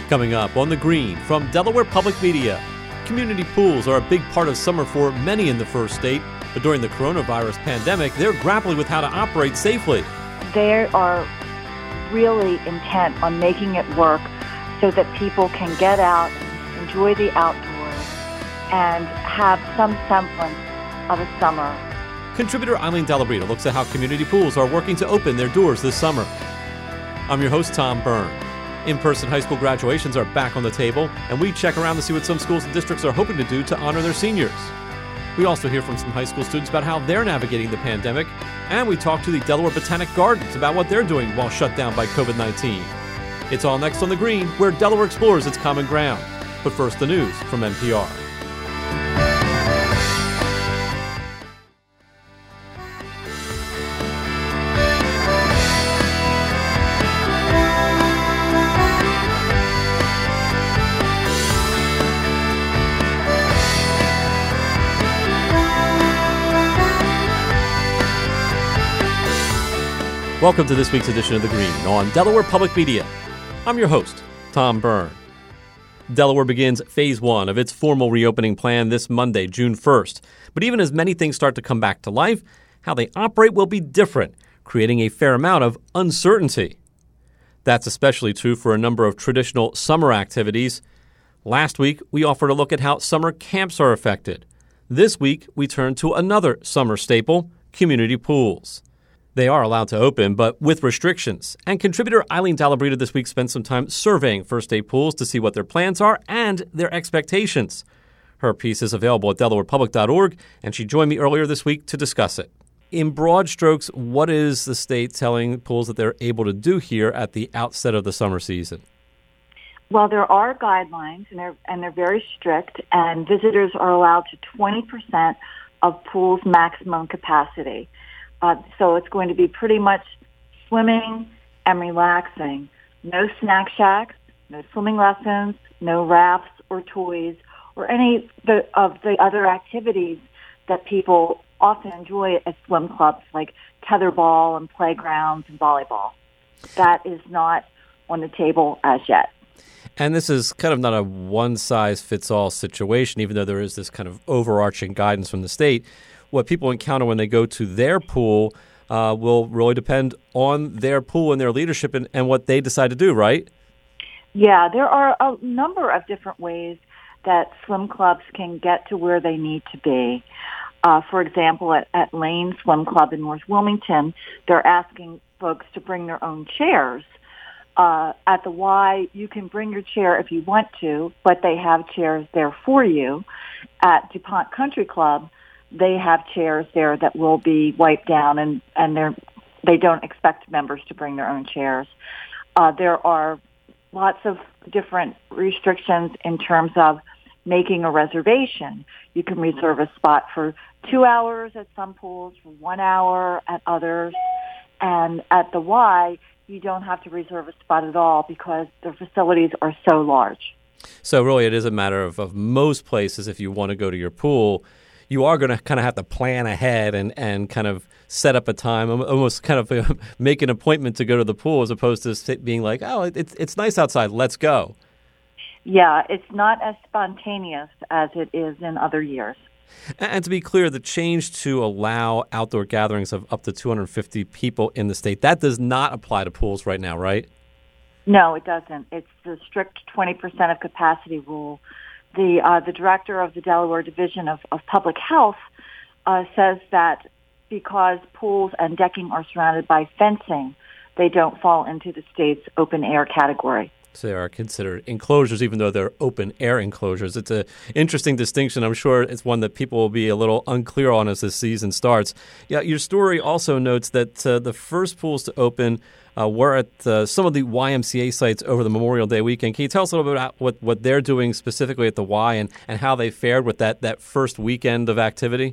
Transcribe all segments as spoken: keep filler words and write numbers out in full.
Coming up on The Green from Delaware Public Media. Community pools are a big part of summer for many in the first state, but during the coronavirus pandemic, they're grappling with how to operate safely. They are really intent on making it work so that people can get out, enjoy the outdoors, and have some semblance of a summer. Contributor Eileen Delabrita looks at how community pools are working to open their doors this summer. I'm your host, Tom Byrne. In-person high school graduations are back on the table, and we check around to see what some schools and districts are hoping to do to honor their seniors. We also hear from some high school students about how they're navigating the pandemic, and we talk to the Delaware Botanic Gardens about what they're doing while shut down by covid nineteen. It's all next on The Green, where Delaware explores its common ground. But first, the news from N P R. Welcome to this week's edition of The Green on Delaware Public Media. I'm your host, Tom Byrne. Delaware begins phase one of its formal reopening plan this Monday, June first. But even as many things start to come back to life, how they operate will be different, creating a fair amount of uncertainty. That's especially true for a number of traditional summer activities. Last week, we offered a look at how summer camps are affected. This week, we turn to another summer staple, community pools. They are allowed to open, but with restrictions. And contributor Eileen Delabrita this week spent some time surveying First State pools to see what their plans are and their expectations. Her piece is available at delaware public dot org, and she joined me earlier this week to discuss it. In broad strokes, what is the state telling pools that they're able to do here at the outset of the summer season? Well, there are guidelines, and they're, and they're very strict, and visitors are allowed to twenty percent of pools' maximum capacity. Uh, so it's going to be pretty much swimming and relaxing. No snack shacks, no swimming lessons, no rafts or toys, or any the, of the other activities that people often enjoy at swim clubs, like tetherball and playgrounds and volleyball. That is not on the table as yet. And this is kind of not a one-size-fits-all situation, even though there is this kind of overarching guidance from the state. What people encounter when they go to their pool uh, will really depend on their pool and their leadership and, and what they decide to do, right? Yeah, there are a number of different ways that swim clubs can get to where they need to be. Uh, for example, at, at Lane Swim Club in North Wilmington, they're asking folks to bring their own chairs. Uh, at the Y, you can bring your chair if you want to, but they have chairs there for you. At DuPont Country Club, they have chairs there that will be wiped down, and, and they're, they don't expect members to bring their own chairs. Uh, there are lots of different restrictions in terms of making a reservation. You can reserve a spot for two hours at some pools, for one hour at others, and at the Y, you don't have to reserve a spot at all because the facilities are so large. So really it is a matter of, of most places, if you want to go to your pool, you are going to kind of have to plan ahead and, and kind of set up a time, almost kind of make an appointment to go to the pool as opposed to being like, oh, it's it's nice outside, let's go. Yeah, it's not as spontaneous as it is in other years. And, and to be clear, the change to allow outdoor gatherings of up to two hundred fifty people in the state, that does not apply to pools right now, right? No, it doesn't. It's the strict twenty percent of capacity rule. The uh, the director of the Delaware Division of, of Public Health uh, says that because pools and decking are surrounded by fencing, they don't fall into the state's open air category. So they are considered enclosures, even though they're open air enclosures. It's an interesting distinction. I'm sure it's one that people will be a little unclear on as the season starts. Yeah, your story also notes that uh, the first pools to open uh, were at uh, some of the Y M C A sites over the Memorial Day weekend. Can you tell us a little bit about what, what they're doing specifically at the Y and, and how they fared with that, that first weekend of activity?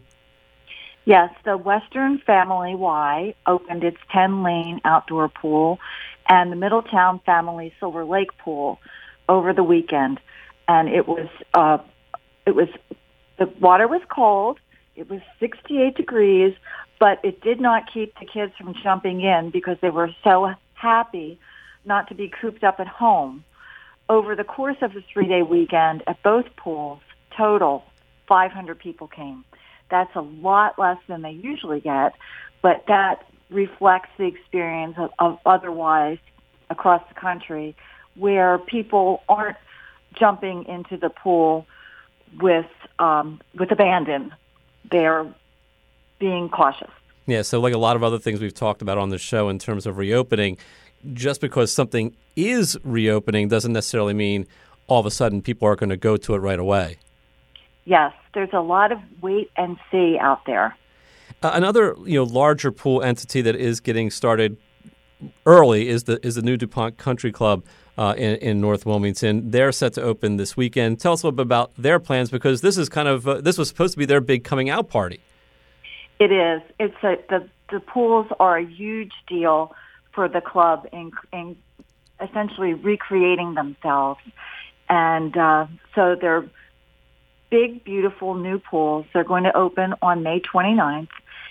Yes, the Western Family Y opened its ten-lane outdoor pool and the Middletown Family Silver Lake pool over the weekend. And it was, uh, it was, the water was cold. It was sixty-eight degrees, but it did not keep the kids from jumping in because they were so happy not to be cooped up at home. over the course of the three-day weekend at both pools, total five hundred people came. That's a lot less than they usually get, but that reflects the experience of, of otherwise across the country where people aren't jumping into the pool with um, with abandon. They're being cautious. Yeah, so like a lot of other things we've talked about on the show in terms of reopening, just because something is reopening doesn't necessarily mean all of a sudden people are going to go to it right away. Yes, there's a lot of wait and see out there. Uh, another, you know, larger pool entity that is getting started early is the is the new DuPont Country Club uh, in, in North Wilmington. They're set to open this weekend. Tell us a little bit about their plans, because this is kind of uh, this was supposed to be their big coming out party. It is. It's a, the the pools are a huge deal for the club in, in essentially recreating themselves, and uh, so they're big, beautiful new pools. They're going to open on May twenty-ninth,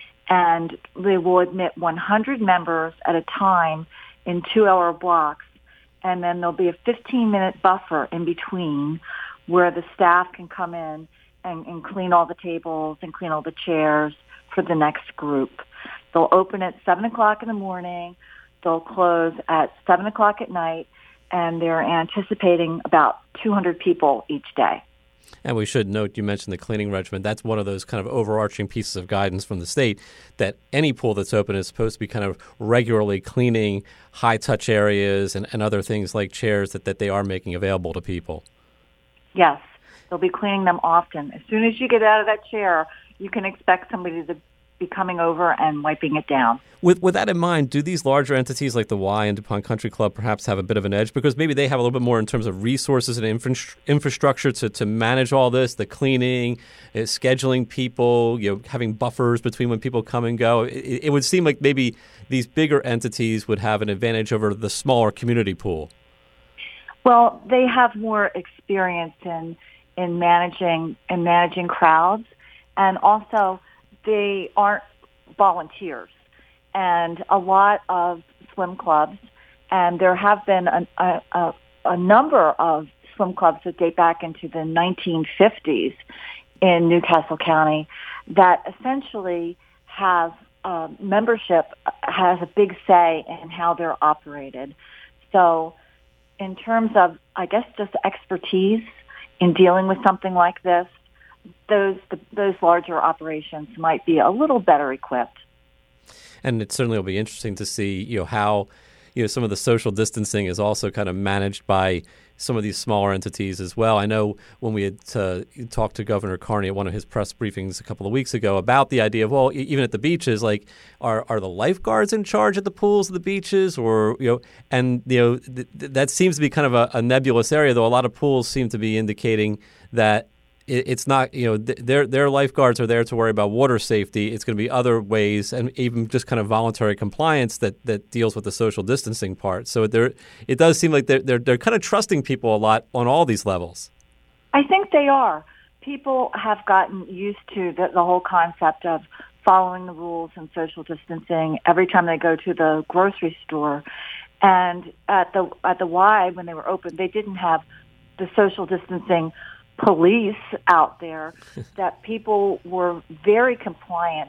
and they will admit one hundred members at a time in two-hour blocks, and then there'll be a fifteen-minute buffer in between where the staff can come in and, and clean all the tables and clean all the chairs for the next group. They'll open at seven o'clock in the morning. They'll close at seven o'clock at night, and they're anticipating about two hundred people each day. And we should note, you mentioned the cleaning regimen. That's one of those kind of overarching pieces of guidance from the state, that any pool that's open is supposed to be kind of regularly cleaning high-touch areas and, and other things like chairs that, that they are making available to people. Yes, they'll be cleaning them often. As soon as you get out of that chair, you can expect somebody to be coming over and wiping it down. With with that in mind, do these larger entities like the Y and DuPont Country Club perhaps have a bit of an edge, because maybe they have a little bit more in terms of resources and infra- infrastructure to, to manage all this, the cleaning, uh, scheduling people, you know, having buffers between when people come and go? It, it would seem like maybe these bigger entities would have an advantage over the smaller community pool. Well, they have more experience in in managing in managing crowds, and also they aren't volunteers. And a lot of swim clubs, and there have been a, a, a, a number of swim clubs that date back into the nineteen fifties in Newcastle County, that essentially have uh, membership has a big say in how they're operated. So in terms of, I guess, just expertise in dealing with something like this, those the, those larger operations might be a little better equipped. And it certainly will be interesting to see, you know, how, you know, some of the social distancing is also kind of managed by some of these smaller entities as well. I know when we had uh, talked to Governor Carney at one of his press briefings a couple of weeks ago about the idea of, well, even at the beaches, like, are are the lifeguards in charge at the pools of the beaches, or, you know, and, you know, th- th- that seems to be kind of a, a nebulous area, though a lot of pools seem to be indicating that it's not, you know, their their lifeguards are there to worry about water safety. It's going to be other ways, and even just kind of voluntary compliance that, that deals with the social distancing part. So there, it does seem like they're, they're they're kind of trusting people a lot on all these levels. I think they are. People have gotten used to the, the whole concept of following the rules and social distancing every time they go to the grocery store. And at the at the Y, when they were open, they didn't have the social distancing police out there. That people were very compliant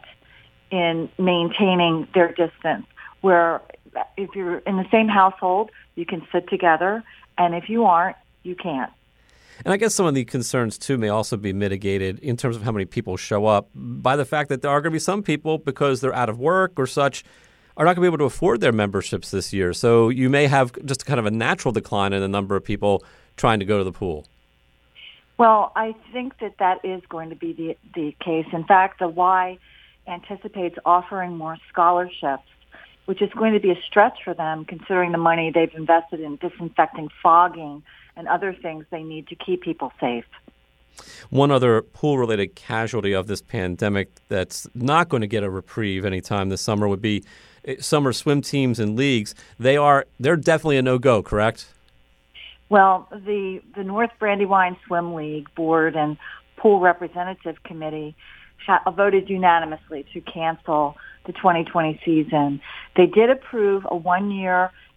in maintaining their distance, where if you're in the same household, you can sit together, and if you aren't, you can't. And I guess some of the concerns, too, may also be mitigated in terms of how many people show up by the fact that there are going to be some people, because they're out of work or such, are not going to be able to afford their memberships this year. So you may have just kind of a natural decline in the number of people trying to go to the pool. Well, I think that that is going to be the, the case. In fact, the Y anticipates offering more scholarships, which is going to be a stretch for them considering the money they've invested in disinfecting, fogging, and other things they need to keep people safe. One other pool-related casualty of this pandemic that's not going to get a reprieve anytime this summer would be summer swim teams and leagues. They are, they're definitely a no-go, correct? Well, the, the North Brandywine Swim League Board and Pool Representative Committee ha- voted unanimously to cancel the twenty twenty season. They did approve a one-year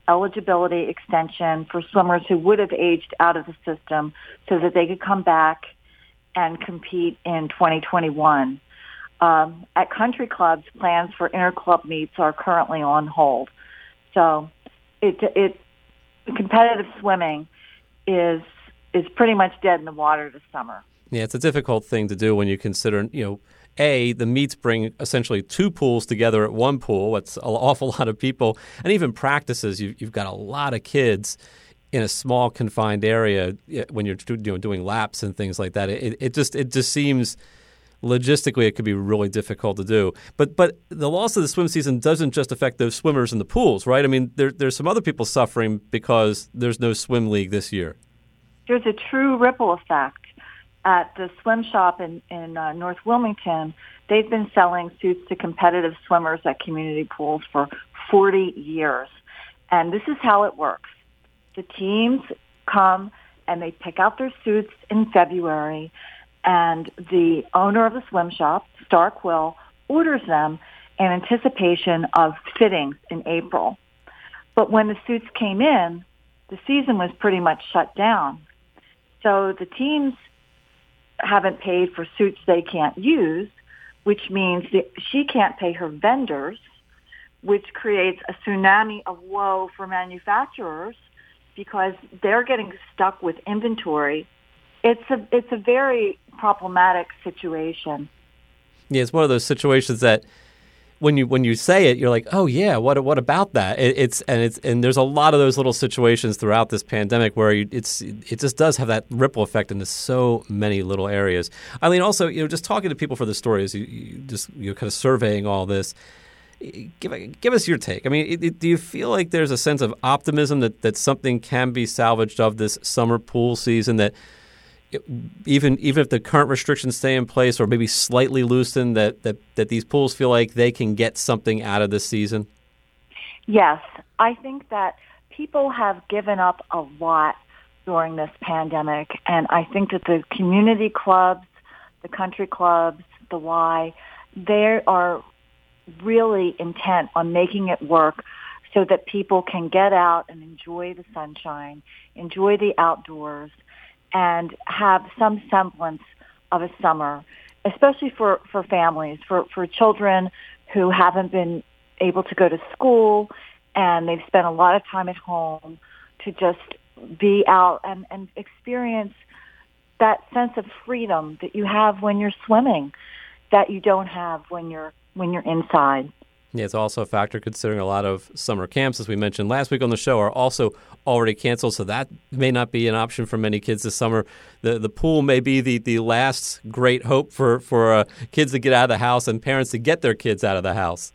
eligibility extension for swimmers who would have aged out of the system so that they could come back and compete in twenty twenty-one. Um, at country clubs, plans for inter-club meets are currently on hold. So it, it competitive swimming is is pretty much dead in the water this summer. Yeah, it's a difficult thing to do when you consider, you know, A, the meets bring essentially two pools together at one pool. It's an awful lot of people. And even practices, you, you've got a lot of kids in a small confined area when you're you know, doing laps and things like that. It, it just it just seems logistically it could be really difficult to do. But but the loss of the swim season doesn't just affect those swimmers in the pools, right? I mean, there, there's some other people suffering because there's no swim league this year. There's a true ripple effect. At the swim shop in, in uh, North Wilmington, they've been selling suits to competitive swimmers at community pools for forty years. And this is how it works. The teams come and they pick out their suits in February, and the owner of the swim shop, Star Quill, orders them in anticipation of fittings in April. But when the suits came in, the season was pretty much shut down. So the teams haven't paid for suits they can't use, which means that she can't pay her vendors, which creates a tsunami of woe for manufacturers because they're getting stuck with inventory. It's a it's a very problematic situation. Yeah, it's one of those situations that when you when you say it, you're like, oh yeah, what what about that? It, it's and it's and there's a lot of those little situations throughout this pandemic where you, it's it just does have that ripple effect into so many little areas. Eileen, also, you know, just talking to people for the stories, you, you just you're kind of surveying all this. Give give us your take. I mean, it, it, do you feel like there's a sense of optimism that that something can be salvaged of this summer pool season that? It, even even if the current restrictions stay in place or maybe slightly loosened, that, that, that these pools feel like they can get something out of this season? Yes. I think that people have given up a lot during this pandemic, and I think that the community clubs, the country clubs, the Y, they are really intent on making it work so that people can get out and enjoy the sunshine, enjoy the outdoors, and have some semblance of a summer, especially for, for families, for, for children who haven't been able to go to school and they've spent a lot of time at home to just be out and, and experience that sense of freedom that you have when you're swimming that you don't have when you're when you're inside. Yeah, it's also a factor considering a lot of summer camps, as we mentioned last week on the show, are also already canceled, so that may not be an option for many kids this summer. The the pool may be the, the last great hope for, for uh, kids to get out of the house and parents to get their kids out of the house.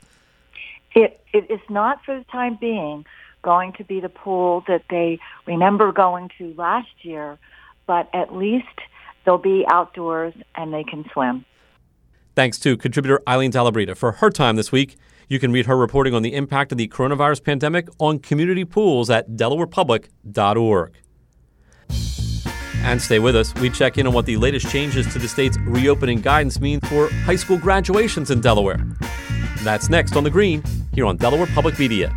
It It is not for the time being going to be the pool that they remember going to last year, but at least they'll be outdoors and they can swim. Thanks to contributor Eileen Dalabrita for her time this week. You can read her reporting on the impact of the coronavirus pandemic on community pools at delaware public dot org. And stay with us. We check in on what the latest changes to the state's reopening guidance mean for high school graduations in Delaware. That's next on The Green here on Delaware Public Media.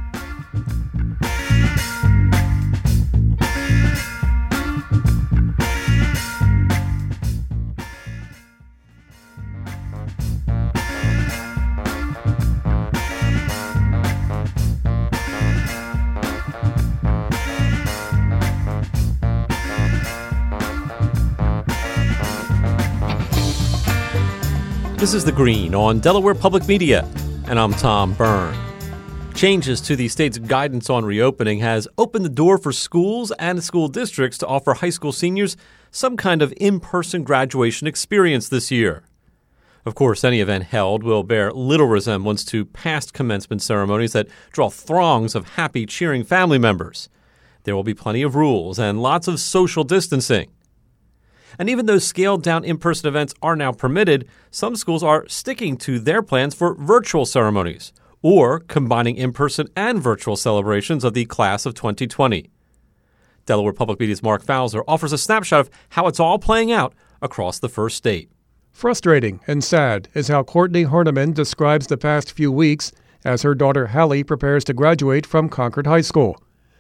This is The Green on Delaware Public Media, and I'm Tom Byrne. Changes to the state's guidance on reopening has opened the door for schools and school districts to offer high school seniors some kind of in-person graduation experience this year. Of course, any event held will bear little resemblance to past commencement ceremonies that draw throngs of happy, cheering family members. There will be plenty of rules and lots of social distancing. And even though scaled-down in-person events are now permitted, some schools are sticking to their plans for virtual ceremonies or combining in-person and virtual celebrations of the class of twenty twenty. Delaware Public Media's Mark Fowler offers a snapshot of how it's all playing out across the first state. Frustrating and sad is how Courtney Horniman describes the past few weeks as her daughter Hallie prepares to graduate from Concord High School.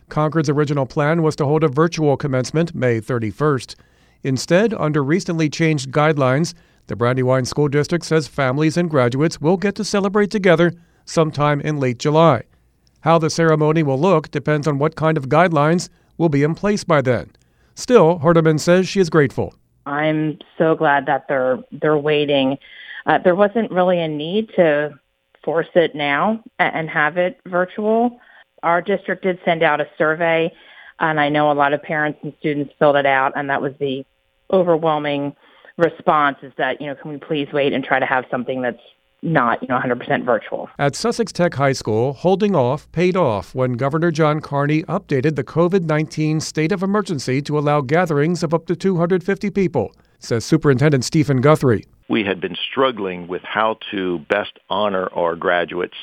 Concord's original plan was to hold a virtual commencement May thirty-first. Instead, under recently changed guidelines, the Brandywine School District says families and graduates will get to celebrate together sometime in late July. How the ceremony will look depends on what kind of guidelines will be in place by then. Still, Hardiman says she is grateful. I'm so glad that they're they're waiting. Uh, there wasn't really a need to force it now and have it virtual. Our district did send out a survey, and I know a lot of parents and students filled it out, and that was the overwhelming response is that, you know, can we please wait and try to have something that's not, you know, one hundred percent virtual. At Sussex Tech High School, holding off paid off when Governor John Carney updated the COVID nineteen state of emergency to allow gatherings of up to two hundred fifty people, says Superintendent Stephen Guthrie. We had been struggling with how to best honor our graduates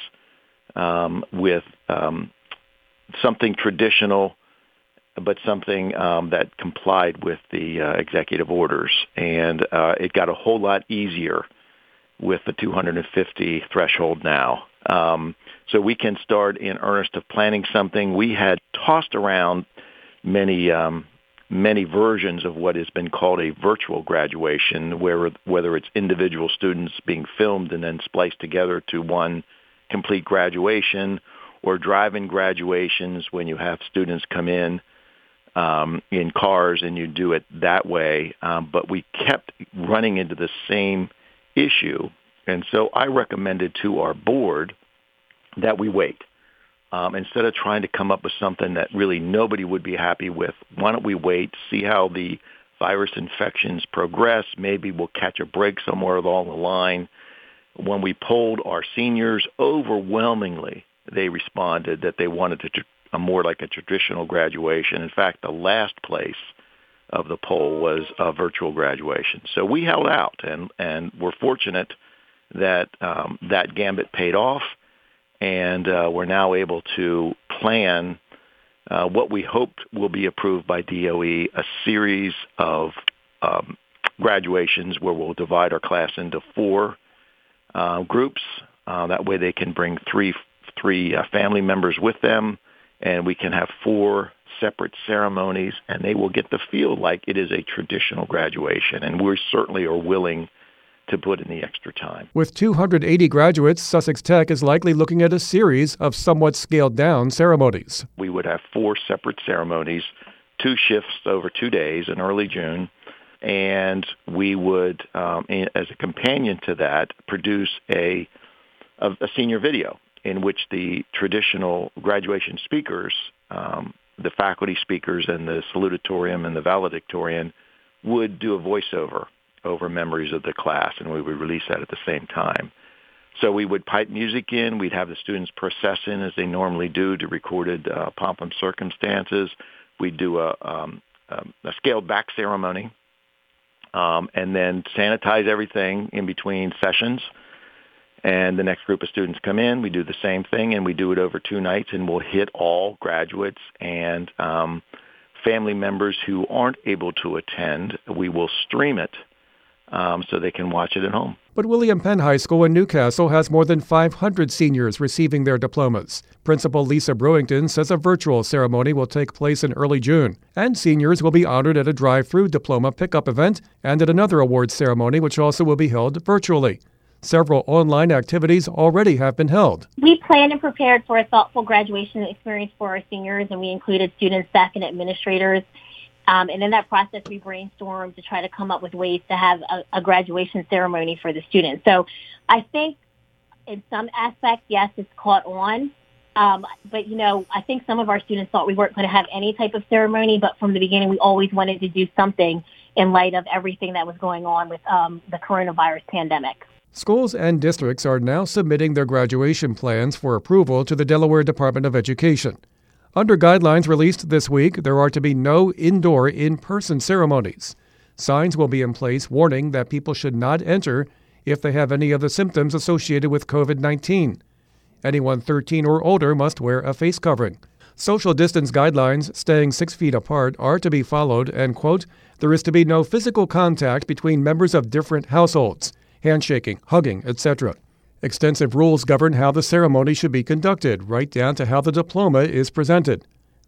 um, with um, something traditional, but something um, that complied with the uh, executive orders. And uh, it got a whole lot easier with the two hundred fifty threshold now. Um, so we can start in earnest of planning something. We had tossed around many um, many versions of what has been called a virtual graduation, where whether it's individual students being filmed and then spliced together to one complete graduation, or drive-in graduations when you have students come in um, in cars and you do it that way. Um, but we kept running into the same issue. And so I recommended to our board that we wait. Um, instead of trying to come up with something that really nobody would be happy with, why don't we wait, see how the virus infections progress? Maybe we'll catch a break somewhere along the line. When we polled our seniors, overwhelmingly, they responded that they wanted to tr- a more like a traditional graduation. In fact, the last place of the poll was a virtual graduation. So we held out, and, and we're fortunate that um, that gambit paid off, and uh, we're now able to plan uh, what we hoped will be approved by D O E, a series of um, graduations where we'll divide our class into four uh, groups. Uh, that way they can bring three three uh, family members with them, and we can have four separate ceremonies, and they will get the feel like it is a traditional graduation, and we certainly are willing to put in the extra time. With two hundred eighty graduates, Sussex Tech is likely looking at a series of somewhat scaled-down ceremonies. We would have four separate ceremonies, two shifts over two days in early June, and we would, um, as a companion to that, produce a, a, a senior video in which the traditional graduation speakers, um, the faculty speakers and the salutatorian and the valedictorian, would do a voiceover over memories of the class, and we would release that at the same time. So we would pipe music in. We'd have the students process in as they normally do to recorded uh, pomp and circumstances. We'd do a, um, a scaled-back ceremony, um, and then sanitize everything in between sessions. And the next group of students come in, we do the same thing, and we do it over two nights, and we'll hit all graduates and um, family members who aren't able to attend. We will stream it um, so they can watch it at home. But William Penn High School in Newcastle has more than five hundred seniors receiving their diplomas. Principal Lisa Brewington says a virtual ceremony will take place in early June, and seniors will be honored at a drive-through diploma pickup event and at another awards ceremony, which also will be held virtually. Several online activities already have been held. We planned and prepared for a thoughtful graduation experience for our seniors, and we included students, staff, and administrators. Um, and in that process, we brainstormed to try to come up with ways to have a, a graduation ceremony for the students. So I think in some aspects, yes, it's caught on. Um, but, you know, I think some of our students thought we weren't going to have any type of ceremony, but from the beginning, we always wanted to do something in light of everything that was going on with um, the coronavirus pandemic. Schools and districts are now submitting their graduation plans for approval to the Delaware Department of Education. Under guidelines released this week, there are to be no indoor in-person ceremonies. Signs will be in place warning that people should not enter if they have any of the symptoms associated with COVID nineteen. Anyone thirteen or older must wear a face covering. Social distance guidelines, staying six feet apart, are to be followed, and, quote, there is to be no physical contact between members of different households, handshaking, hugging, et cetera. Extensive rules govern how the ceremony should be conducted, right down to how the diploma is presented.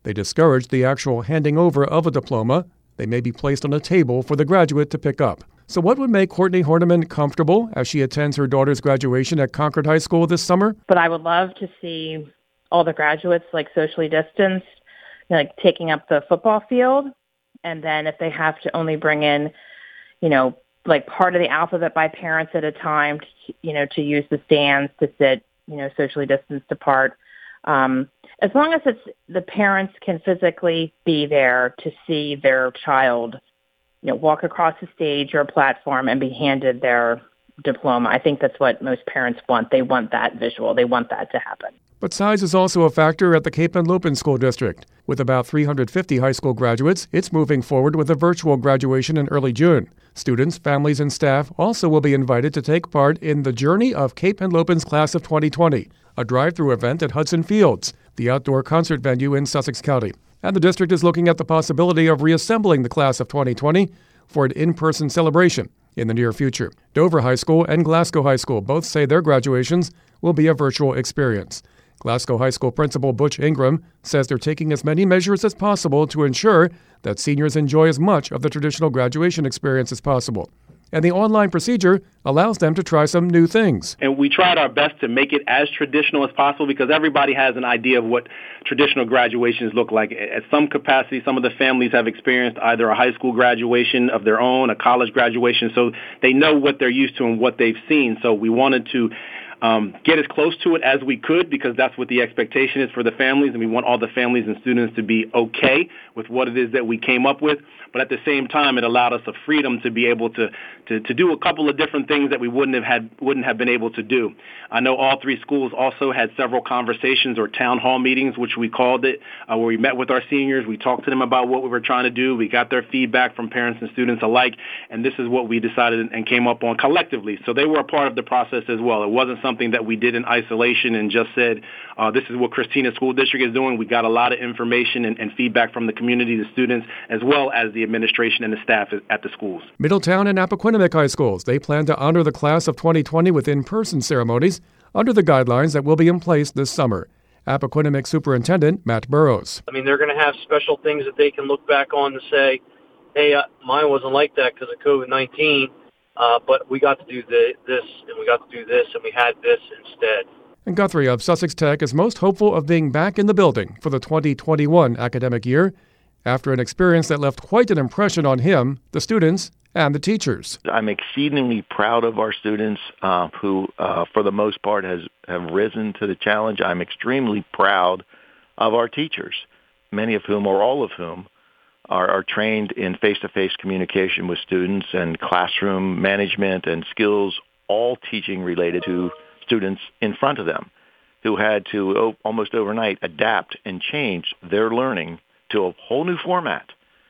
They discourage the actual handing over of a diploma. They may be placed on a table for the graduate to pick up. So what would make Courtney Horniman comfortable as she attends her daughter's graduation at Concord High School this summer? But I would love to see all the graduates like socially distanced, you know, like taking up the football field. And then if they have to only bring in, you know, like part of the alphabet by parents at a time, to, you know, to use the stands to sit, you know, socially distanced apart. Um, as long as it's the parents can physically be there to see their child, you know, walk across the stage or a platform and be handed their diploma. I think that's what most parents want. They want that visual. They want that to happen. But size is also a factor at the Cape Henlopen School District. With about three hundred fifty high school graduates, it's moving forward with a virtual graduation in early June. Students, families, and staff also will be invited to take part in the Journey of Cape Henlopen's Class of twenty twenty, a drive-through event at Hudson Fields, the outdoor concert venue in Sussex County. And the district is looking at the possibility of reassembling the Class of twenty twenty for an in-person celebration in the near future. Dover High School and Glasgow High School both say their graduations will be a virtual experience. Glasgow High School Principal Butch Ingram says they're taking as many measures as possible to ensure that seniors enjoy as much of the traditional graduation experience as possible. And the online procedure allows them to try some new things. And we tried our best to make it as traditional as possible because everybody has an idea of what traditional graduations look like. At some capacity, some of the families have experienced either a high school graduation of their own, a college graduation, so they know what they're used to and what they've seen. So we wanted to Um, get as close to it as we could because that's what the expectation is for the families, and we want all the families and students to be okay with what it is that we came up with. But at the same time, it allowed us a freedom to be able to, to, to do a couple of different things that we wouldn't have had wouldn't have been able to do. I know all three schools also had several conversations or town hall meetings, which we called it, uh, where we met with our seniors. We talked to them about what we were trying to do. We got their feedback from parents and students alike, and this is what we decided and came up on collectively. So they were a part of the process as well. It wasn't something that we did in isolation and just said, uh, this is what Christina School District is doing. We got a lot of information and, and feedback from the community, the students, as well as the administration and the staff at the schools. Middletown and Appoquinimink High Schools, they plan to honor the Class of twenty twenty with in-person ceremonies under the guidelines that will be in place this summer. Appoquinimink Superintendent Matt Burrows. I mean, they're going to have special things that they can look back on to say, hey, uh, mine wasn't like that because of COVID nineteen. Uh, but we got to do the, this, and we got to do this, and we had this instead. And Guthrie of Sussex Tech is most hopeful of being back in the building for the twenty twenty-one academic year after an experience that left quite an impression on him, the students, and the teachers. I'm exceedingly proud of our students uh, who, uh, for the most part, has have risen to the challenge. I'm extremely proud of our teachers, many of whom, or all of whom, Are, are trained in face-to-face communication with students and classroom management and skills, all teaching related to students in front of them, who had to oh, almost overnight adapt and change their learning to a whole new format.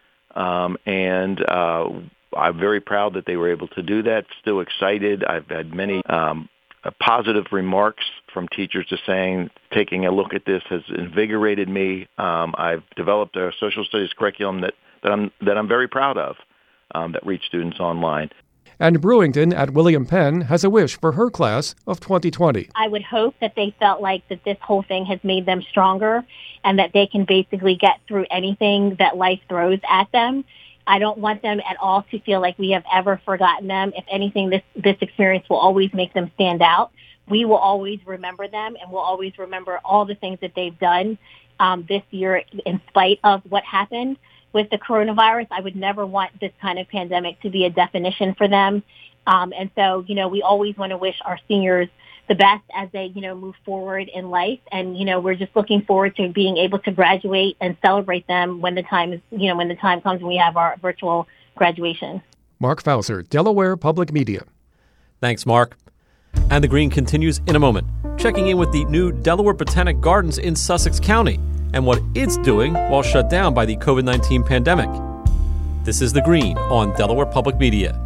Um, and uh, I'm very proud that they were able to do that. Still excited. I've had many um, uh, positive remarks from teachers just saying, taking a look at this has invigorated me. Um, I've developed a social studies curriculum that, that I'm that I'm very proud of, um, that reached students online. And Brewington at William Penn has a wish for her class of twenty twenty. I would hope that they felt like that this whole thing has made them stronger and that they can basically get through anything that life throws at them. I don't want them at all to feel like we have ever forgotten them. If anything, this, this experience will always make them stand out. We will always remember them, and we'll always remember all the things that they've done um, this year in spite of what happened with the coronavirus. I would never want this kind of pandemic to be a definition for them. Um, and so, you know, we always want to wish our seniors the best as they, you know, move forward in life. And, you know, we're just looking forward to being able to graduate and celebrate them when the time is, you know, when the time comes and we have our virtual graduation. Mark Fauser, Delaware Public Media. Thanks, Mark. And the Green continues in a moment, checking in with the new Delaware Botanic Gardens in Sussex County and what it's doing while shut down by the COVID nineteen pandemic. This is The Green on Delaware Public Media.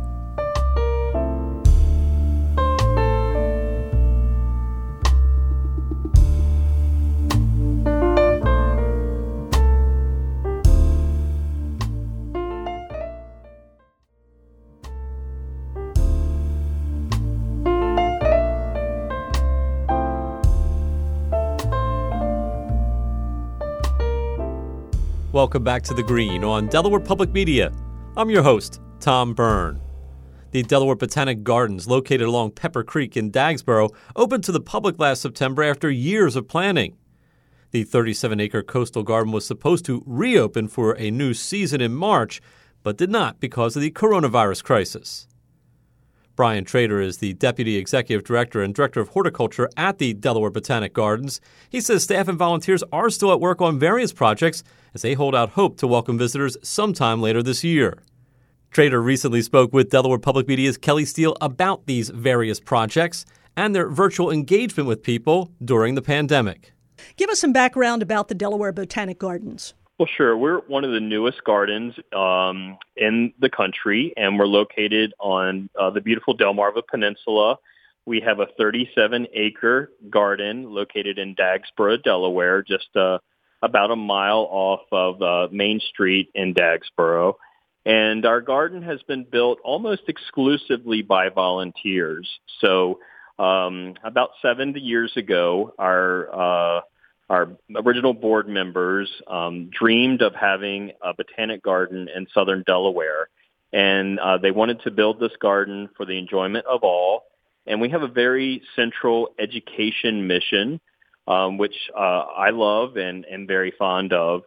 Welcome back to The Green on Delaware Public Media. I'm your host, Tom Byrne. The Delaware Botanic Gardens, located along Pepper Creek in Dagsboro, opened to the public last September after years of planning. The thirty-seven acre coastal garden was supposed to reopen for a new season in March, but did not because of the coronavirus crisis. Brian Trader is the Deputy Executive Director and Director of Horticulture at the Delaware Botanic Gardens. He says staff and volunteers are still at work on various projects as they hold out hope to welcome visitors sometime later this year. Trader recently spoke with Delaware Public Media's Kelly Steele about these various projects and their virtual engagement with people during the pandemic. Give us some background about the Delaware Botanic Gardens. Well, sure. We're one of the newest gardens um, in the country, and we're located on uh, the beautiful Delmarva Peninsula. We have a thirty-seven acre garden located in Dagsboro, Delaware, just uh, about a mile off of uh, Main Street in Dagsboro. And our garden has been built almost exclusively by volunteers. So um, about seventy years ago, our uh, Our original board members um, dreamed of having a botanic garden in southern Delaware, and uh, they wanted to build this garden for the enjoyment of all. And we have a very central education mission, um, which uh, I love and am very fond of.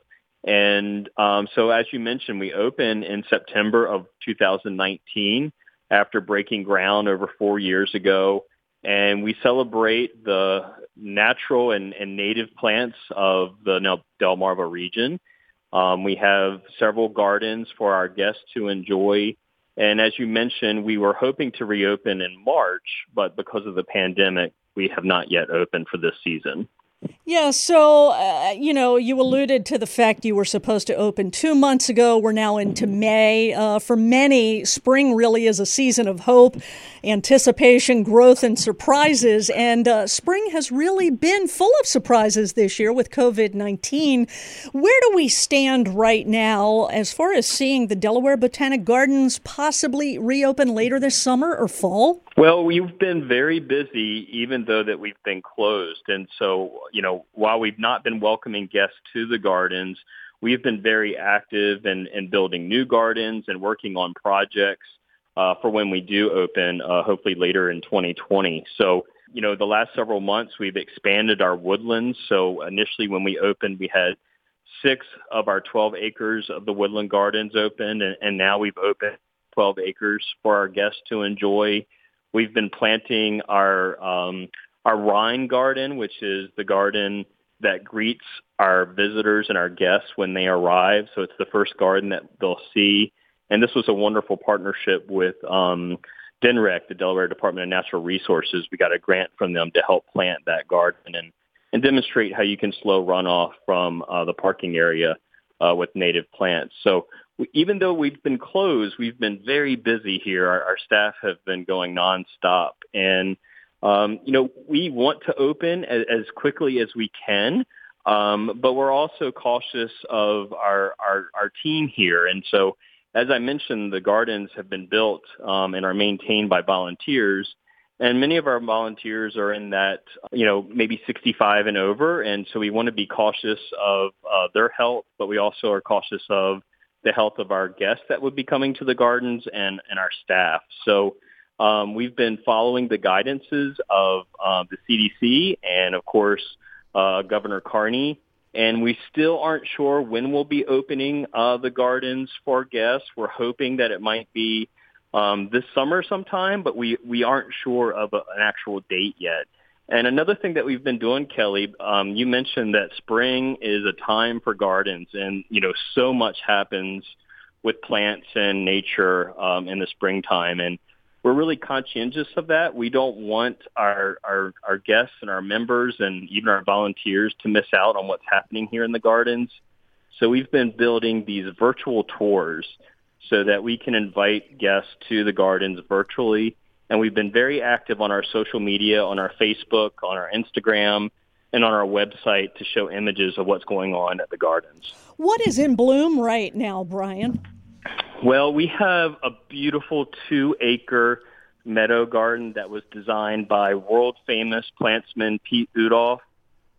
And um, so, as you mentioned, we opened in September of two thousand nineteen after breaking ground over four years ago. And we celebrate the natural and, and native plants of the Delmarva region. Um, we have several gardens for our guests to enjoy. And as you mentioned, we were hoping to reopen in March, but because of the pandemic, we have not yet opened for this season. Yeah, so, uh, you know, you alluded to the fact you were supposed to open two months ago. We're now into May. Uh, for many, spring really is a season of hope, anticipation, growth, and surprises. And uh, spring has really been full of surprises this year with covid nineteen. Where do we stand right now as far as seeing the Delaware Botanic Gardens possibly reopen later this summer or fall? Well, we've been very busy, even though that we've been closed. And so, you know, while we've not been welcoming guests to the gardens, we've been very active in, in building new gardens and working on projects uh, for when we do open, uh, hopefully later in twenty twenty. So, you know, the last several months, we've expanded our woodlands. So initially when we opened, we had six of our twelve acres of the woodland gardens open, and, and now we've opened twelve acres for our guests to enjoy. We've been planting our um, our Rhine garden, which is the garden that greets our visitors and our guests when they arrive. So it's the first garden that they'll see. And this was a wonderful partnership with um, D N R E C, the Delaware Department of Natural Resources. We got a grant from them to help plant that garden and, and demonstrate how you can slow runoff from uh, the parking area uh, with native plants. So even though we've been closed, we've been very busy here. Our, our staff have been going nonstop. And, um, you know, we want to open as, as quickly as we can, um, but we're also cautious of our, our, our team here. And so, as I mentioned, the gardens have been built um, and are maintained by volunteers. And many of our volunteers are in that, you know, maybe sixty-five and over. And so we want to be cautious of uh, their health, but we also are cautious of the health of our guests that would be coming to the gardens and, and our staff. So um, we've been following the guidances of uh, the C D C and, of course, uh, Governor Carney. And we still aren't sure when we'll be opening uh, the gardens for guests. We're hoping that it might be um, this summer sometime, but we, we aren't sure of a, an actual date yet. And another thing that we've been doing, Kelly, um, you mentioned that spring is a time for gardens, and, you know, so much happens with plants and nature um, in the springtime. And we're really conscientious of that. We don't want our, our, our guests and our members and even our volunteers to miss out on what's happening here in the gardens. So we've been building these virtual tours so that we can invite guests to the gardens virtually. And we've been very active on our social media, on our Facebook, on our Instagram, and on our website to show images of what's going on at the gardens. What is in bloom right now, Brian? Well, we have a beautiful two-acre meadow garden that was designed by world-famous plantsman Pete Udoff.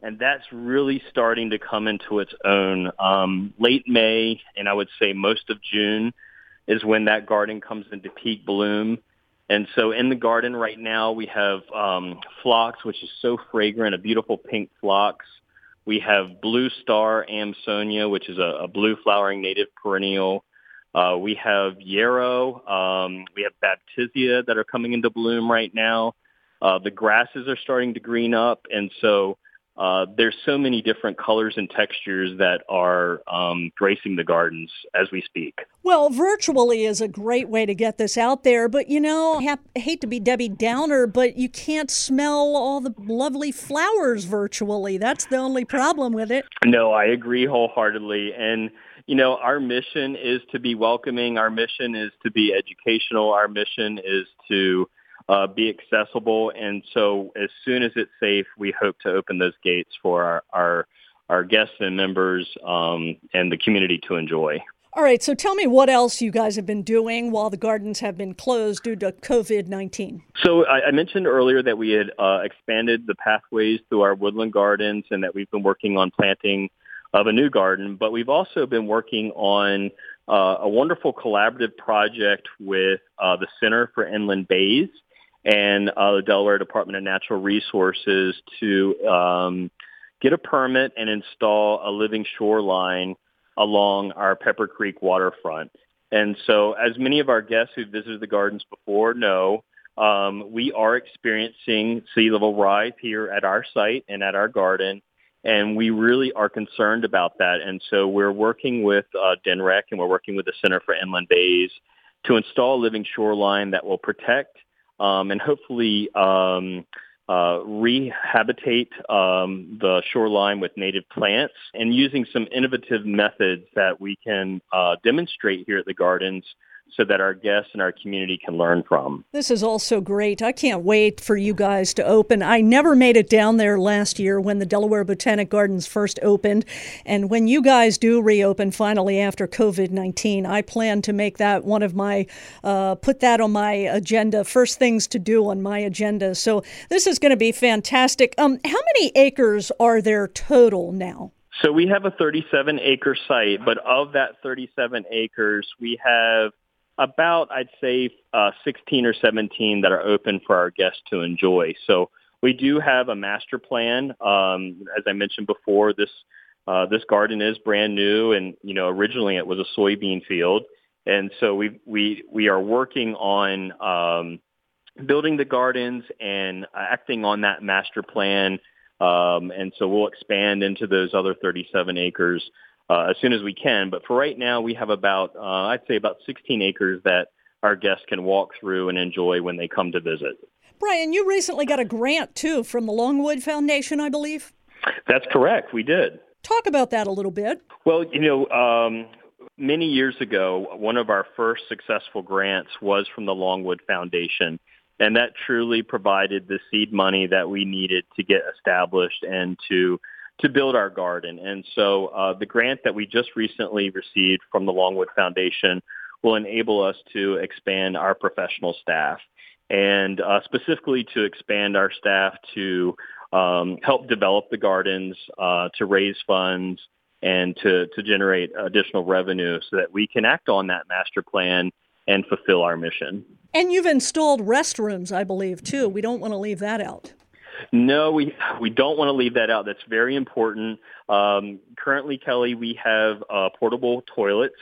and that's really starting to come into its own. Um, late May, and I would say most of June, is when that garden comes into peak bloom. And so in the garden right now, we have um, phlox, which is so fragrant, a beautiful pink phlox. We have Blue Star Amsonia, which is a, a blue flowering native perennial. Uh, we have yarrow. Um, we have baptisia that are coming into bloom right now. Uh, the grasses are starting to green up, and so uh, there's so many different colors and textures that are um, gracing the gardens as we speak. Well, virtually is a great way to get this out there, but you know, I, have, I hate to be Debbie Downer, but you can't smell all the lovely flowers virtually. That's the only problem with it. No, I agree wholeheartedly, and you know, our mission is to be welcoming. Our mission is to be educational. Our mission is to uh, be accessible. And so as soon as it's safe, we hope to open those gates for our, our, our guests and members um, and the community to enjoy. All right. So tell me what else you guys have been doing while the gardens have been closed due to covid nineteen. So I, I mentioned earlier that we had uh, expanded the pathways through our woodland gardens and that we've been working on planting of a new garden, but we've also been working on uh, a wonderful collaborative project with uh, the Center for Inland Bays and uh, the Delaware Department of Natural Resources to um, get a permit and install a living shoreline along our Pepper Creek waterfront. And so as many of our guests who visited the gardens before know, um, we are experiencing sea level rise here at our site and at our garden. And we really are concerned about that. And so we're working with uh, D N R E C and we're working with the Center for Inland Bays to install a living shoreline that will protect um, and hopefully um, uh, rehabilitate um, the shoreline with native plants and using some innovative methods that we can uh, demonstrate here at the gardens so that our guests and our community can learn from. This is also great. I can't wait for you guys to open. I never made it down there last year when the Delaware Botanic Gardens first opened. And when you guys do reopen finally after covid nineteen, I plan to make that one of my, uh, put that on my agenda, first things to do on my agenda. So this is going to be fantastic. Um, how many acres are there total now? So we have a thirty-seven acre site, but of that thirty-seven acres, we have about, I'd say, uh, sixteen or seventeen that are open for our guests to enjoy. So we do have a master plan. Um, as I mentioned before, this uh, this garden is brand new, and you know, originally it was a soybean field, and so we we we are working on um, building the gardens and acting on that master plan. Um, and so we'll expand into those other thirty-seven acres Uh, as soon as we can. But for right now, we have about, uh, I'd say about sixteen acres that our guests can walk through and enjoy when they come to visit. Brian, you recently got a grant, too, from the Longwood Foundation, I believe? That's correct. We did. Talk about that a little bit. Well, you know, um, many years ago, one of our first successful grants was from the Longwood Foundation. And that truly provided the seed money that we needed to get established and to to build our garden. And so uh, the grant that we just recently received from the Longwood Foundation will enable us to expand our professional staff and uh, specifically to expand our staff to um, help develop the gardens, uh, to raise funds, and to, to generate additional revenue so that we can act on that master plan and fulfill our mission. And you've installed restrooms, I believe, too. We don't want to leave that out. No, we we don't want to leave that out. That's very important. Um, currently, Kelly, we have uh, portable toilets,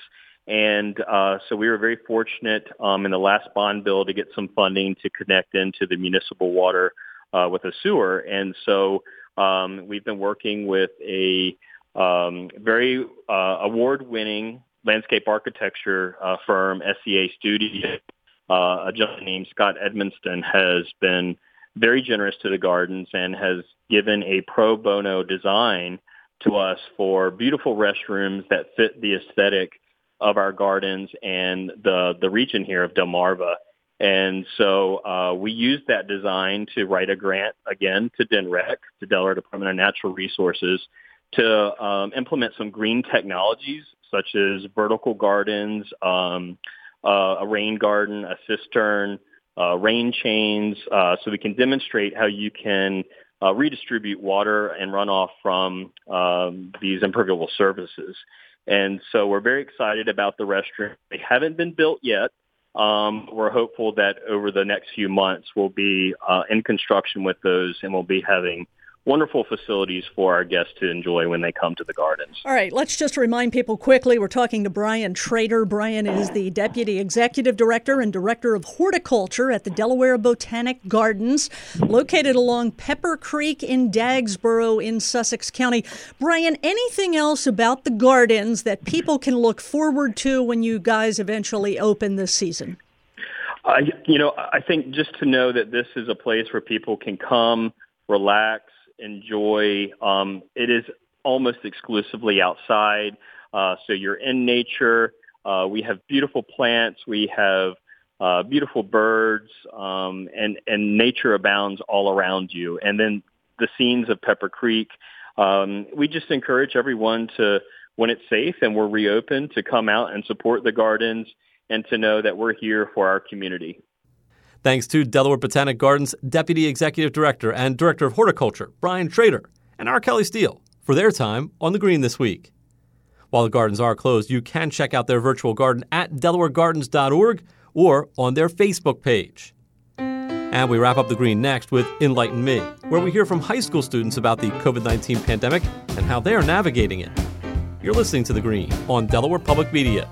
and uh, so we were very fortunate um, in the last bond bill to get some funding to connect into the municipal water uh, with a sewer. And so um, we've been working with a um, very uh, award-winning landscape architecture uh, firm, S E A Studio. Uh, a gentleman named Scott Edmonston has been very generous to the gardens and has given a pro bono design to us for beautiful restrooms that fit the aesthetic of our gardens and the, the region here of Delmarva. And so uh, we used that design to write a grant, again, to D N R E C, the Delaware Department of Natural Resources, to um, implement some green technologies such as vertical gardens, um, uh, a rain garden, a cistern, Uh, rain chains, uh, so we can demonstrate how you can uh, redistribute water and runoff from um, these impermeable surfaces. And so we're very excited about the restrooms. They haven't been built yet. Um, we're hopeful that over the next few months we'll be uh, in construction with those, and we'll be having wonderful facilities for our guests to enjoy when they come to the gardens. All right, let's just remind people quickly, we're talking to Brian Trader. Brian is the Deputy Executive Director and Director of Horticulture at the Delaware Botanic Gardens, located along Pepper Creek in Dagsboro in Sussex County. Brian, anything else about the gardens that people can look forward to when you guys eventually open this season? Uh, you know, I think just to know that this is a place where people can come, relax, enjoy. Um, it is almost exclusively outside, uh, so you're in nature. Uh, we have beautiful plants. We have uh, beautiful birds, um, and and nature abounds all around you. And then the scenes of Pepper Creek. Um, we just encourage everyone to, when it's safe and we're reopened, to come out and support the gardens and to know that we're here for our community. Thanks to Delaware Botanic Gardens Deputy Executive Director and Director of Horticulture, Brian Trader, and R. Kelly Steele for their time on the green this week. While the gardens are closed, you can check out their virtual garden at delaware gardens dot org or on their Facebook page. And we wrap up the green next with Enlighten Me, where we hear from high school students about the covid nineteen pandemic and how they are navigating it. You're listening to The Green on Delaware Public Media.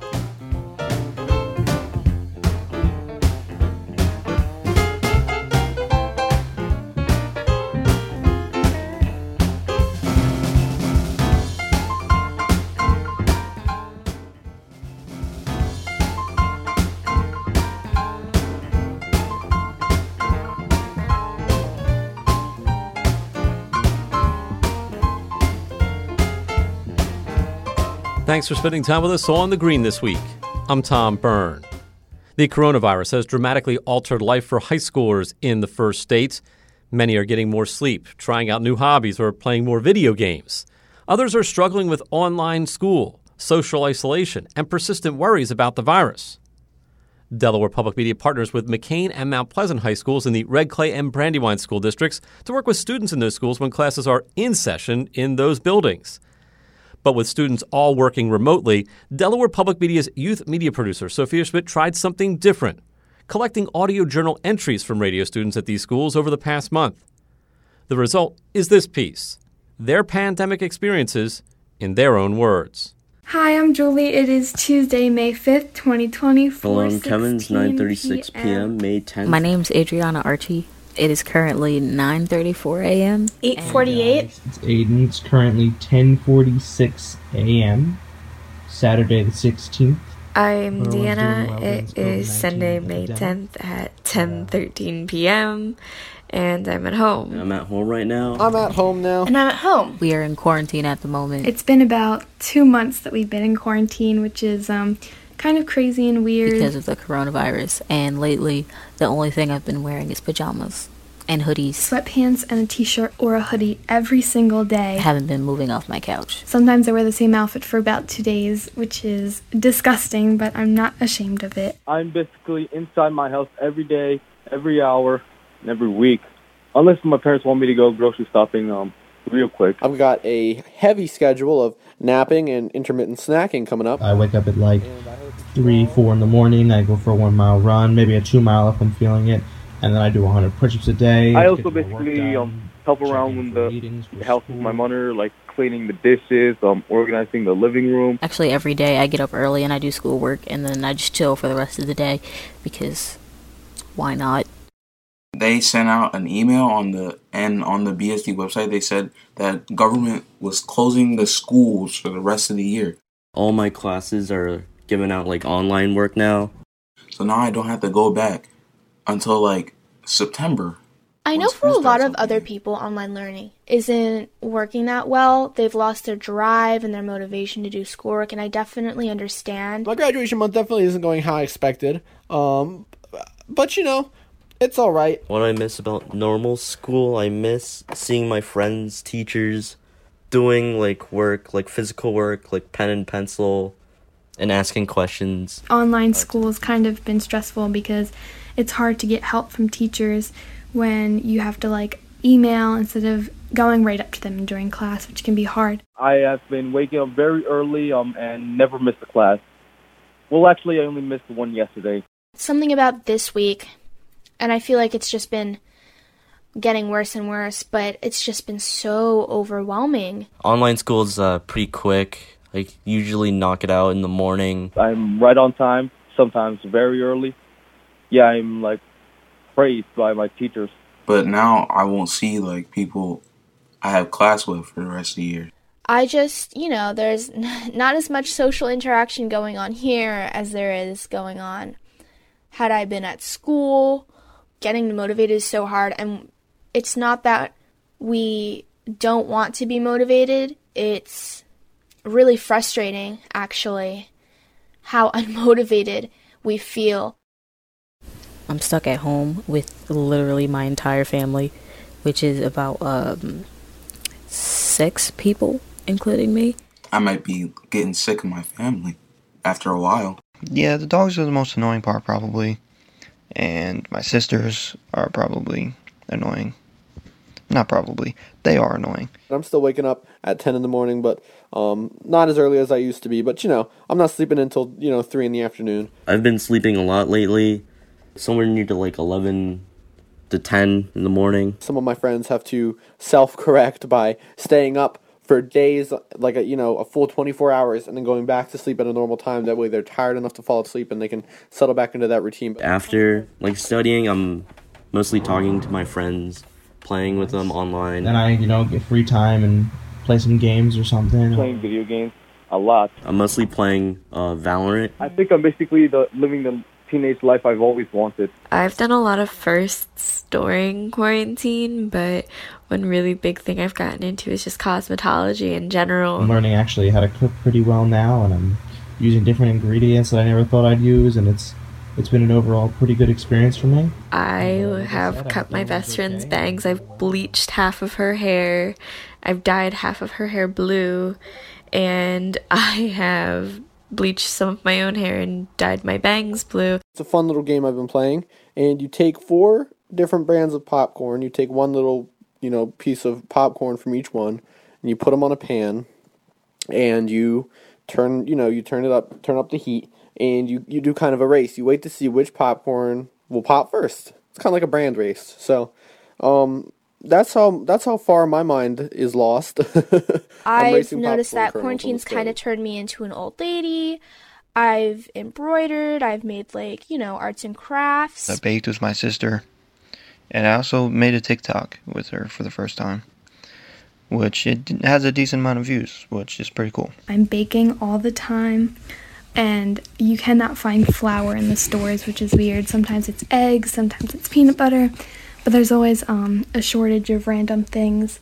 Thanks for spending time with us on The Green this week. I'm Tom Byrne. The coronavirus has dramatically altered life for high schoolers in the first state. Many are getting more sleep, trying out new hobbies, or playing more video games. Others are struggling with online school, social isolation, and persistent worries about the virus. Delaware Public Media partners with McCain and Mount Pleasant High Schools in the Red Clay and Brandywine school districts to work with students in those schools when classes are in session in those buildings. But with students all working remotely, Delaware Public Media's youth media producer, Sophia Schmidt, tried something different, collecting audio journal entries from radio students at these schools over the past month. The result is this piece, their pandemic experiences in their own words. Hi, I'm Julie. It is Tuesday, May fifth, twenty twenty. Hello, I'm Kevin. It's nine thirty-six p.m., May tenth. My name's Adriana Archie. It is currently nine thirty-four a.m. eight forty-eight. It's Aiden. It's currently ten forty-six a.m. Saturday the sixteenth. I'm Deanna. Well it is Sunday, May tenth at ten thirteen p.m. And I'm at home. I'm at home right now. I'm at home now. And I'm at home. We are in quarantine at the moment. It's been about two months that we've been in quarantine, which is um kind of crazy and weird. Because of the coronavirus. And lately, the only thing I've been wearing is pajamas and hoodies. Sweatpants and a t-shirt or a hoodie every single day. I haven't been moving off my couch. Sometimes I wear the same outfit for about two days, which is disgusting, but I'm not ashamed of it. I'm basically inside my house every day, every hour, and every week. Unless my parents want me to go grocery shopping um, real quick. I've got a heavy schedule of napping and intermittent snacking coming up. I wake up at like three, four in the morning. I go for a one mile run, maybe a two mile if I'm feeling it, and then I do one hundred push-ups a day. I also basically um, help around in the house with my mother, like cleaning the dishes, um, organizing the living room. Actually, every day I get up early and I do schoolwork, and then I just chill for the rest of the day because why not? They sent out an email on the and on the B S D website. They said that government was closing the schools for the rest of the year. All my classes are giving out like online work now. So now I don't have to go back until like September. I know for a lot of other people, online learning isn't working that well. They've lost their drive and their motivation to do schoolwork, and I definitely understand. My graduation month definitely isn't going how I expected. Um, but you know, it's all right. What I miss about normal school, I miss seeing my friends, teachers, doing like work, like physical work, like pen and pencil, and asking questions. Online school has kind of been stressful because it's hard to get help from teachers when you have to like email instead of going right up to them during class, which can be hard. I have been waking up very early um, and never missed a class. Well, actually, I only missed one yesterday. Something about this week, and I feel like it's just been getting worse and worse, but it's just been so overwhelming. Online school is uh, pretty quick. I usually knock it out in the morning. I'm right on time, sometimes very early. Yeah, I'm like praised by my teachers. But now I won't see like people I have class with for the rest of the year. I just, you know, there's not as much social interaction going on here as there is going on. Had I been at school, getting motivated is so hard. And it's not that we don't want to be motivated. It's really frustrating, actually, how unmotivated we feel. I'm stuck at home with literally my entire family, which is about um, six people, including me. I might be getting sick of my family after a while. Yeah, the dogs are the most annoying part, probably. And my sisters are probably annoying. Not probably. They are annoying. I'm still waking up at ten in the morning, but um, not as early as I used to be. But, you know, I'm not sleeping until, you know, three in the afternoon. I've been sleeping a lot lately. Somewhere near to like eleven to ten in the morning. Some of my friends have to self-correct by staying up for days, like a, you know, a full twenty-four hours, and then going back to sleep at a normal time. That way they're tired enough to fall asleep and they can settle back into that routine. After like studying, I'm mostly talking to my friends, playing with them online. Then I, you know, get free time and play some games or something. Playing video games a lot. I'm mostly playing uh, Valorant. I think I'm basically the living the teenage life I've always wanted. I've done a lot of firsts during quarantine, but one really big thing I've gotten into is just cosmetology in general. I'm learning actually how to cook pretty well now, and I'm using different ingredients that I never thought I'd use, and it's it's been an overall pretty good experience for me. I have cut my best friend's bangs. I've bleached half of her hair. I've dyed half of her hair blue, and I have bleached some of my own hair and dyed my bangs blue. It's a fun little game I've been playing, and you take four different brands of popcorn. You take one little, you know, piece of popcorn from each one, and you put them on a pan, and you turn, you know, you turn it up, turn up the heat, and you, you do kind of a race. You wait to see which popcorn will pop first. It's kind of like a brand race. So, um, that's how that's how far my mind is lost. I've noticed that quarantine's kind of turned me into an old lady. I've embroidered. I've made, like, you know, arts and crafts. I baked with my sister. And I also made a TikTok with her for the first time, which it has a decent amount of views, which is pretty cool. I'm baking all the time, and you cannot find flour in the stores, which is weird. Sometimes it's eggs, sometimes it's peanut butter, but there's always um, a shortage of random things.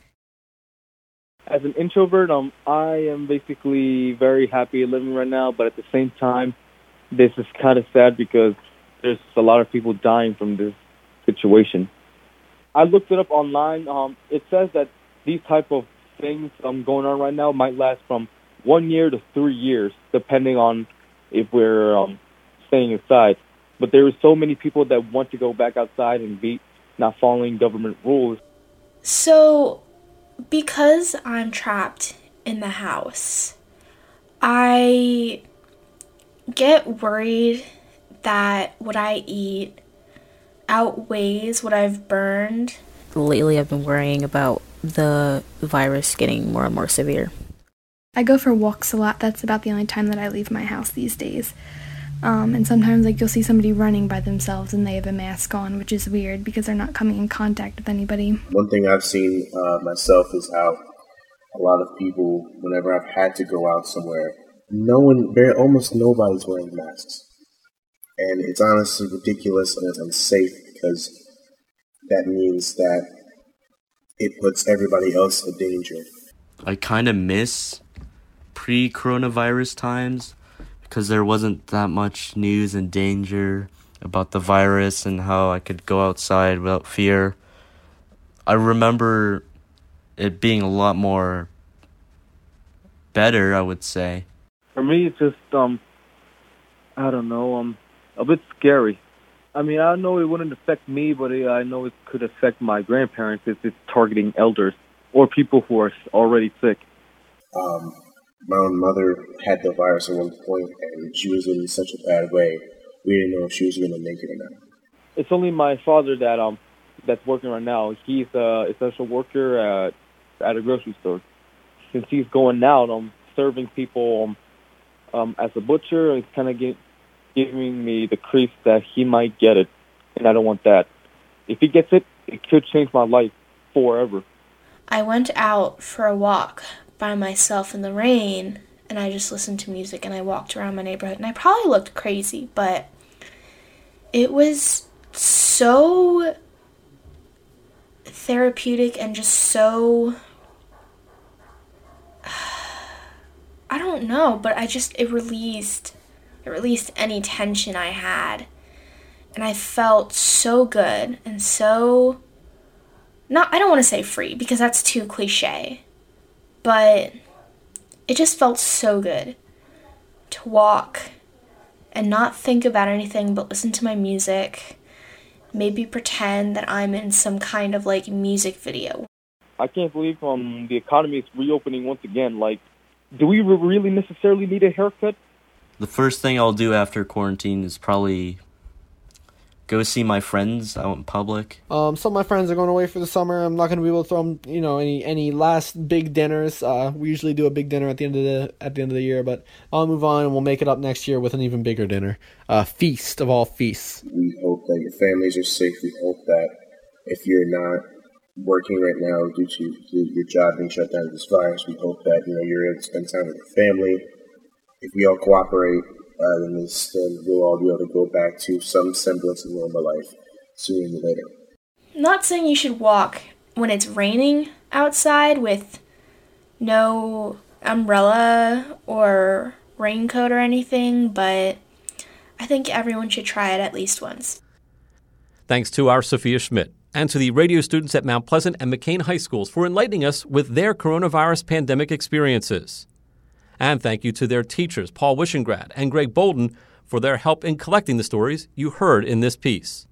As an introvert, um, I am basically very happy living right now, but at the same time, this is kind of sad because there's a lot of people dying from this situation. I looked it up online. Um, it says that these type of things um, going on right now might last from one year to three years, depending on if we're um, staying inside. But there are so many people that want to go back outside and be not following government rules. So, because I'm trapped in the house, I get worried that what I eat outweighs what I've burned. Lately, I've been worrying about the virus getting more and more severe. I go for walks a lot. That's about the only time that I leave my house these days. Um, and sometimes, like, you'll see somebody running by themselves and they have a mask on, which is weird because they're not coming in contact with anybody. One thing I've seen uh, myself is how a lot of people, whenever I've had to go out somewhere, no one, very, almost nobody's wearing masks. And it's honestly ridiculous and it's unsafe because that means that it puts everybody else in danger. I kind of miss pre-coronavirus times because there wasn't that much news and danger about the virus and how I could go outside without fear. I remember it being a lot more better, I would say. For me, it's just, um, I don't know, um, a bit scary. I mean, I know it wouldn't affect me, but uh, I know it could affect my grandparents if it's targeting elders or people who are already sick. Um, my own mother had the virus at one point, and she was in such a bad way. We didn't know if she was going to make it or not. It's only my father that um that's working right now. He's a essential worker at at a grocery store. Since he's going out, um, serving people um, um as a butcher, it's kind of get, giving me the creep that he might get it, and I don't want that. If he gets it, it could change my life forever. I went out for a walk by myself in the rain, and I just listened to music, and I walked around my neighborhood, and I probably looked crazy, but it was so therapeutic and just so, I don't know, but I just, it released, it released any tension I had, and I felt so good and so, not, I don't want to say free, because that's too cliche, but it just felt so good to walk and not think about anything but listen to my music, maybe pretend that I'm in some kind of like music video. I can't believe um the economy is reopening once again. Like, do we really necessarily need a haircut? The first thing I'll do after quarantine is probably go see my friends out in public. Um, some of my friends are going away for the summer. I'm not going to be able to throw them, you know, any any last big dinners. Uh, we usually do a big dinner at the end of the at the end of the year, but I'll move on and we'll make it up next year with an even bigger dinner. Uh, feast of all feasts. We hope that your families are safe. We hope that if you're not working right now due to your job being shut down with this virus, we hope that you know you're able to spend time with your family. If we all cooperate, Uh, then, this, then we'll all be able to go back to some semblance of normal life sooner than later. I'm not saying you should walk when it's raining outside with no umbrella or raincoat or anything, but I think everyone should try it at least once. Thanks to our Sophia Schmidt and to the radio students at Mount Pleasant and McCain High Schools for enlightening us with their coronavirus pandemic experiences. And thank you to their teachers, Paul Wishengrad and Greg Bolden, for their help in collecting the stories you heard in this piece.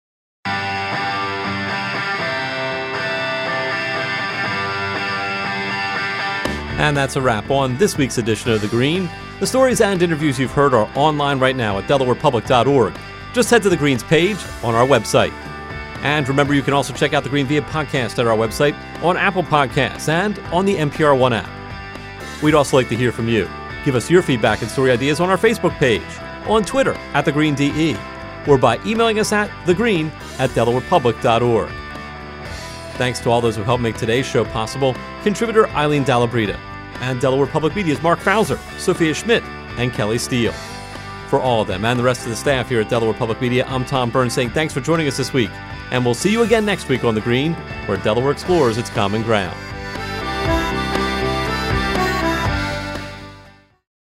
And that's a wrap on this week's edition of The Green. The stories and interviews you've heard are online right now at delaware public dot org. Just head to The Green's page on our website. And remember, you can also check out The Green via podcast at our website, on Apple Podcasts, and on the N P R One app. We'd also like to hear from you. Give us your feedback and story ideas on our Facebook page, on Twitter at The Green D E, or by emailing us at thegreen at delaware public dot org. Thanks to all those who helped make today's show possible, contributor Eileen Dalabrita, and Delaware Public Media's Mark Fauser, Sophia Schmidt, and Kelly Steele. For all of them and the rest of the staff here at Delaware Public Media, I'm Tom Burns saying thanks for joining us this week, and we'll see you again next week on The Green, where Delaware explores its common ground.